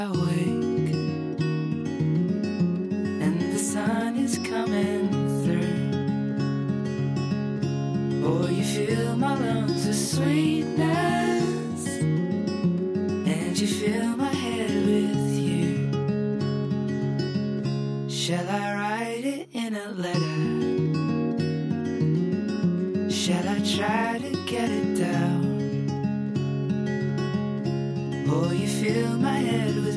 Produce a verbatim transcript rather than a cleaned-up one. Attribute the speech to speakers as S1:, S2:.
S1: awake and the sun is coming through. Oh, you fill my lungs with sweetness and you fill my head with you. Shall I write it in a letter? Shall I try to get it down? Oh, you fill my head with